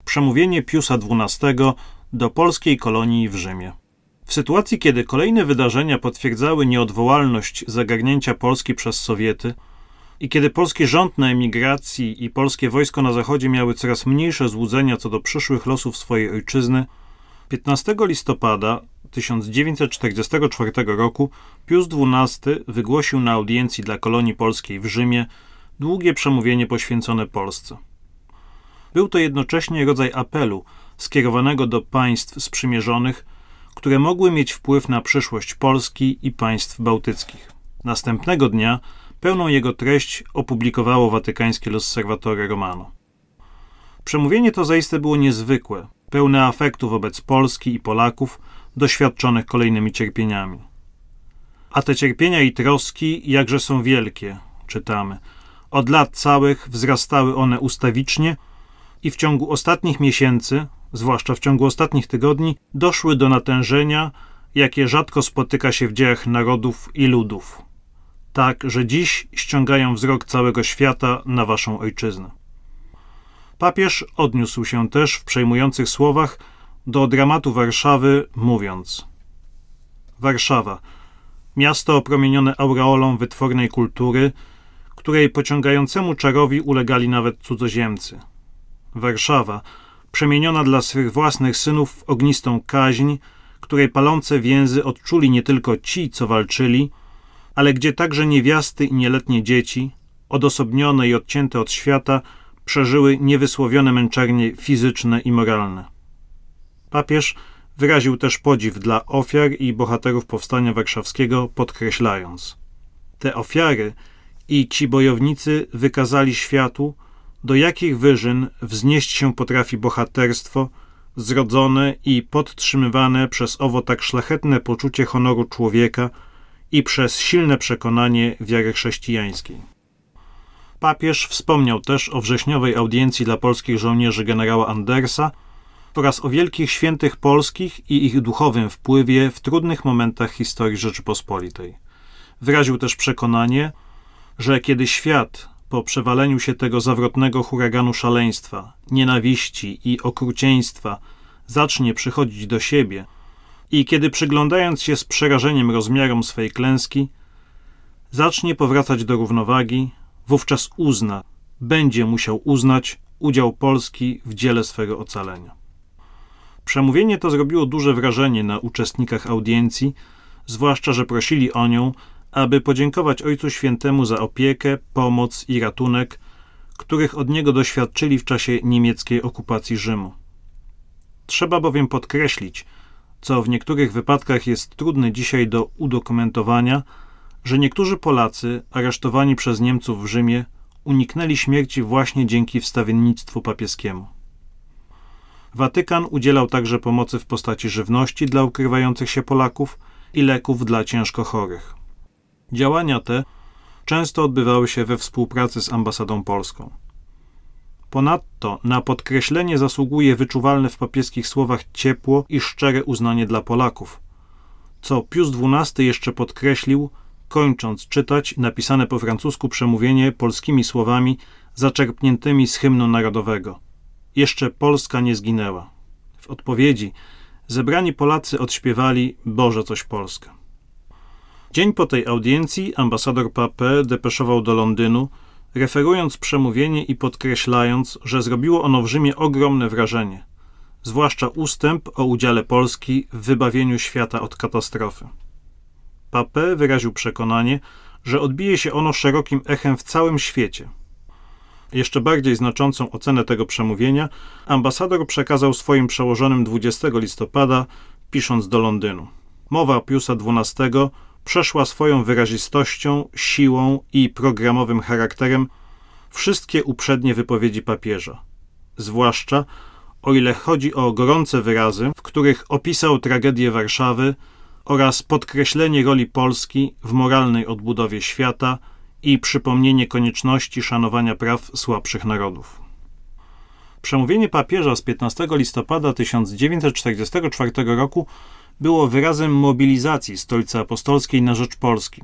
Przemówienie Piusa XII do polskiej kolonii w Rzymie. W sytuacji, kiedy kolejne wydarzenia potwierdzały nieodwołalność zagarnięcia Polski przez Sowiety i kiedy polski rząd na emigracji i polskie wojsko na zachodzie miały coraz mniejsze złudzenia co do przyszłych losów swojej ojczyzny, 15 listopada 1944 roku Pius XII wygłosił na audiencji dla kolonii polskiej w Rzymie długie przemówienie poświęcone Polsce. Był to jednocześnie rodzaj apelu skierowanego do państw sprzymierzonych, które mogły mieć wpływ na przyszłość Polski i państw bałtyckich. Następnego dnia pełną jego treść opublikowało watykańskie L'Osservatore Romano. Przemówienie to zaiste było niezwykłe, pełne afektu wobec Polski i Polaków, doświadczonych kolejnymi cierpieniami. A te cierpienia i troski jakże są wielkie, czytamy. Od lat całych wzrastały one ustawicznie i w ciągu ostatnich miesięcy, zwłaszcza w ciągu ostatnich tygodni, doszły do natężenia, jakie rzadko spotyka się w dziejach narodów i ludów. Tak, że dziś ściągają wzrok całego świata na waszą ojczyznę. Papież odniósł się też w przejmujących słowach do dramatu Warszawy, mówiąc: Warszawa, miasto opromienione aureolą wytwornej kultury, której pociągającemu czarowi ulegali nawet cudzoziemcy. Warszawa, przemieniona dla swych własnych synów w ognistą kaźń, której palące więzy odczuli nie tylko ci, co walczyli, ale gdzie także niewiasty i nieletnie dzieci, odosobnione i odcięte od świata, przeżyły niewysłowione męczarnie fizyczne i moralne. Papież wyraził też podziw dla ofiar i bohaterów Powstania Warszawskiego, podkreślając: te ofiary i ci bojownicy wykazali światu, do jakich wyżyn wznieść się potrafi bohaterstwo, zrodzone i podtrzymywane przez owo tak szlachetne poczucie honoru człowieka i przez silne przekonanie wiary chrześcijańskiej. Papież wspomniał też o wrześniowej audiencji dla polskich żołnierzy generała Andersa oraz o wielkich świętych polskich i ich duchowym wpływie w trudnych momentach historii Rzeczypospolitej. Wyraził też przekonanie, że kiedy świat po przewaleniu się tego zawrotnego huraganu szaleństwa, nienawiści i okrucieństwa zacznie przychodzić do siebie i kiedy przyglądając się z przerażeniem rozmiarom swej klęski, zacznie powracać do równowagi, wówczas będzie musiał uznać udział Polski w dziele swego ocalenia. Przemówienie to zrobiło duże wrażenie na uczestnikach audiencji, zwłaszcza że prosili o nią, aby podziękować Ojcu Świętemu za opiekę, pomoc i ratunek, których od niego doświadczyli w czasie niemieckiej okupacji Rzymu. Trzeba bowiem podkreślić, co w niektórych wypadkach jest trudne dzisiaj do udokumentowania, że niektórzy Polacy aresztowani przez Niemców w Rzymie uniknęli śmierci właśnie dzięki wstawiennictwu papieskiemu. Watykan udzielał także pomocy w postaci żywności dla ukrywających się Polaków i leków dla ciężko chorych. Działania te często odbywały się we współpracy z ambasadą polską. Ponadto na podkreślenie zasługuje wyczuwalne w papieskich słowach ciepło i szczere uznanie dla Polaków, co Pius XII jeszcze podkreślił, kończąc czytać napisane po francusku przemówienie polskimi słowami zaczerpniętymi z hymnu narodowego. Jeszcze Polska nie zginęła. W odpowiedzi zebrani Polacy odśpiewali Boże coś Polska. Dzień po tej audiencji ambasador Papin depeszował do Londynu, referując przemówienie i podkreślając, że zrobiło ono w Rzymie ogromne wrażenie, zwłaszcza ustęp o udziale Polski w wybawieniu świata od katastrofy. Papin wyraził przekonanie, że odbije się ono szerokim echem w całym świecie. Jeszcze bardziej znaczącą ocenę tego przemówienia ambasador przekazał swoim przełożonym 20 listopada, pisząc do Londynu. Mowa Piusa XII przeszła swoją wyrazistością, siłą i programowym charakterem wszystkie uprzednie wypowiedzi papieża, zwłaszcza o ile chodzi o gorące wyrazy, w których opisał tragedię Warszawy oraz podkreślenie roli Polski w moralnej odbudowie świata i przypomnienie konieczności szanowania praw słabszych narodów. Przemówienie papieża z 15 listopada 1944 roku było wyrazem mobilizacji Stolicy Apostolskiej na rzecz Polski.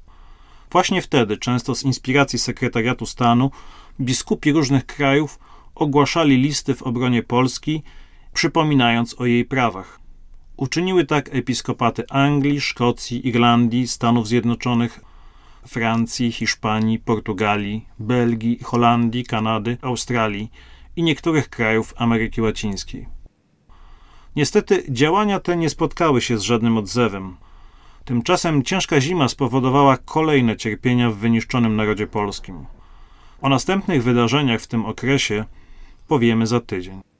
Właśnie wtedy, często z inspiracji sekretariatu stanu, biskupi różnych krajów ogłaszali listy w obronie Polski, przypominając o jej prawach. Uczyniły tak episkopaty Anglii, Szkocji, Irlandii, Stanów Zjednoczonych, Francji, Hiszpanii, Portugalii, Belgii, Holandii, Kanady, Australii i niektórych krajów Ameryki Łacińskiej. Niestety działania te nie spotkały się z żadnym odzewem. Tymczasem ciężka zima spowodowała kolejne cierpienia w wyniszczonym narodzie polskim. O następnych wydarzeniach w tym okresie powiemy za tydzień.